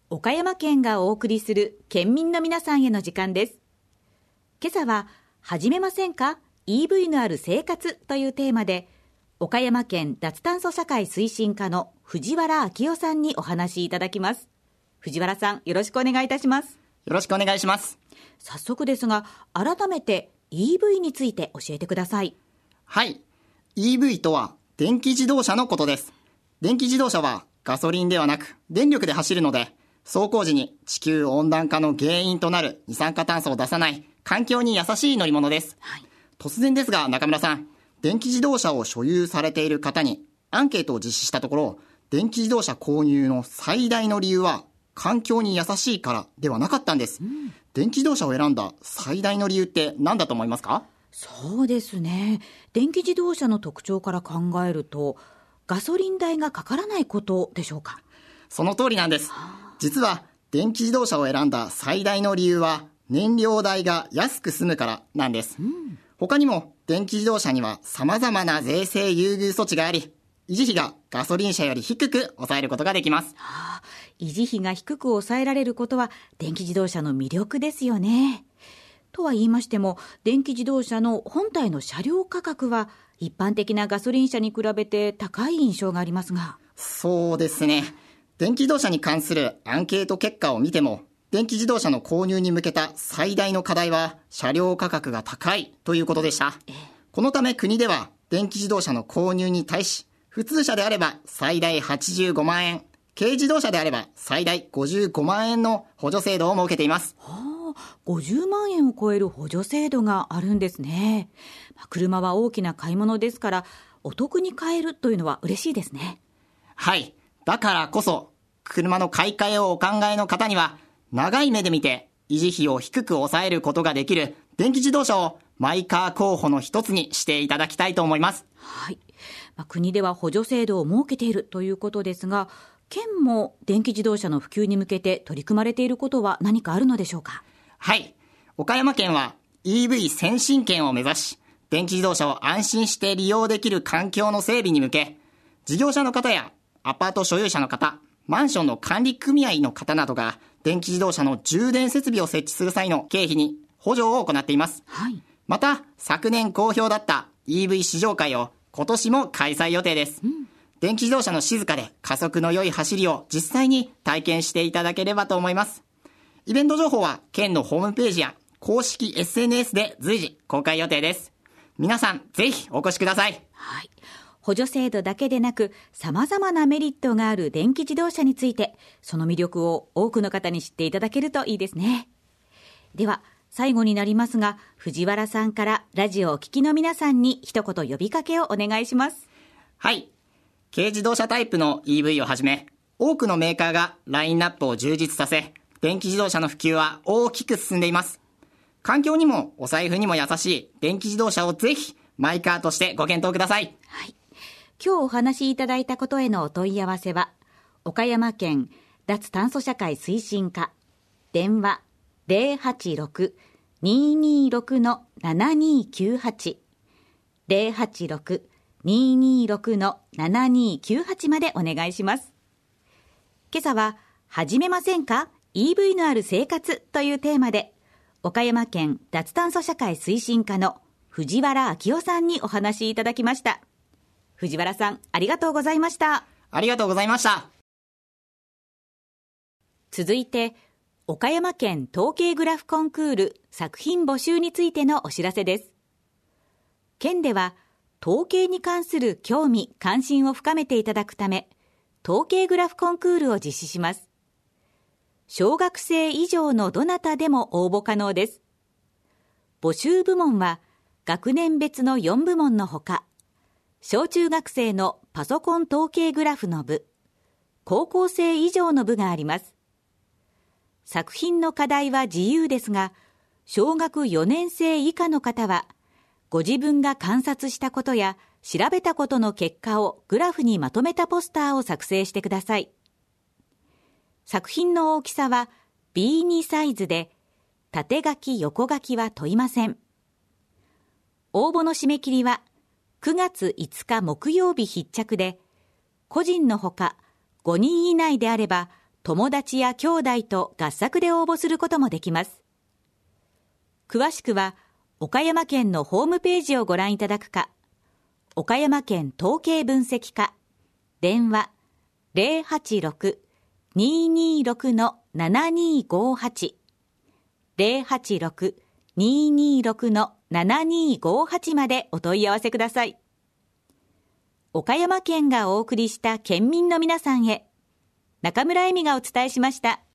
岡山県がお送りする県民の皆さんへの時間です。今朝は始めませんか EV のある生活というテーマで、岡山県脱炭素社会推進課の藤原明夫さんにお話いただきます。藤原さん、よろしくお願いいたします。 よろしくお願いします。 早速ですが、改めて EV について教えてください。 はい。EV とは電気自動車のことです。電気自動車はガソリンではなく電力で走るので、走行時に地球温暖化の原因となる二酸化炭素を出さない環境に優しい乗り物です。 はい、 突然ですが中村さん、電気自動車を所有されている方にアンケートを実施したところ、電気自動車購入の最大の理由は環境に優しいからではなかったんです。電気自動車を選んだ最大の理由って何だと思いますか？ そうですね。電気自動車の特徴から考えると、ガソリン代がかからないことでしょうか？ その通りなんです。実は電気自動車を選んだ最大の理由は燃料代が安く済むからなんです。他にも電気自動車には様々な税制優遇措置があり、維持費がガソリン車より低く抑えることができます。 維持費が低く抑えられることは電気自動車の魅力ですよね。とは言いましても、電気自動車の本体の車両価格は一般的なガソリン車に比べて高い印象がありますが。 そうですね。電気自動車に関するアンケート結果を見ても、電気自動車の購入に向けた最大の課題は車両価格が高いということでした。このため国では電気自動車の購入に対し、普通車であれば最大85万円、軽自動車であれば最大55万円の補助制度を設けています。 50万円を超える補助制度があるんですね。車は大きな買い物ですから、お得に買えるというのは嬉しいですね。 はい。だからこそ、車の買い替えをお考えの方には、長い目で見て維持費を低く抑えることができる電気自動車をマイカー候補の一つにしていただきたいと思います。 はい。国では補助制度を設けているということですが、県も電気自動車の普及に向けて取り組まれていることは何かあるのでしょうか？ はい。岡山県は EV 先進県を目指し、電気自動車を安心して利用できる環境の整備に向け、事業者の方やアパート所有者の方、マンションの管理組合の方などが電気自動車の充電設備を設置する際の経費に補助を行っています。 はい。 また、昨年好評だった EV 試乗会を今年も開催予定です。電気自動車の静かで加速の良い走りを実際に体験していただければと思います。イベント情報は県のホームページや公式 SNS で随時公開予定です。皆さんぜひお越しください。 はい。補助制度だけでなく、様々なメリットがある電気自動車について、その魅力を多くの方に知っていただけるといいですね。では、最後になりますが、藤原さんからラジオをお聞きの皆さんに一言呼びかけをお願いします。 はい。軽自動車タイプの EV をはじめ、多くのメーカーがラインナップを充実させ、電気自動車の普及は大きく進んでいます。環境にもお財布にも優しい電気自動車をぜひマイカーとしてご検討ください。 はい。今日お話しいただいたことへのお問い合わせは、岡山県脱炭素社会推進課、電話 086-226-7298 086-226-7298 までお願いします。今朝は始めませんか EV のある生活というテーマで、岡山県脱炭素社会推進課の藤原明夫さんにお話しいただきました。藤原さん、ありがとうございました。 ありがとうございました。 続いて、岡山県統計グラフコンクール作品募集についてのお知らせです。県では、統計に関する興味・関心を深めていただくため、統計グラフコンクールを実施します。小学生以上のどなたでも応募可能です。募集部門は、学年別の4部門のほか、小中学生のパソコン統計グラフの部、高校生以上の部があります。作品の課題は自由ですが、小学4年生以下の方は、ご自分が観察したことや調べたことの結果をグラフにまとめたポスターを作成してください。作品の大きさは B2 サイズで、縦書き横書きは問いません。応募の締め切りは9月5日木曜日必着で、個人のほか5人以内であれば友達や兄弟と合作で応募することもできます。詳しくは岡山県のホームページをご覧いただくか、岡山県統計分析課、電話 086-226-7258 086-226-7258 までお問い合わせください。岡山県がお送りした県民の皆さんへ、中村恵美がお伝えしました。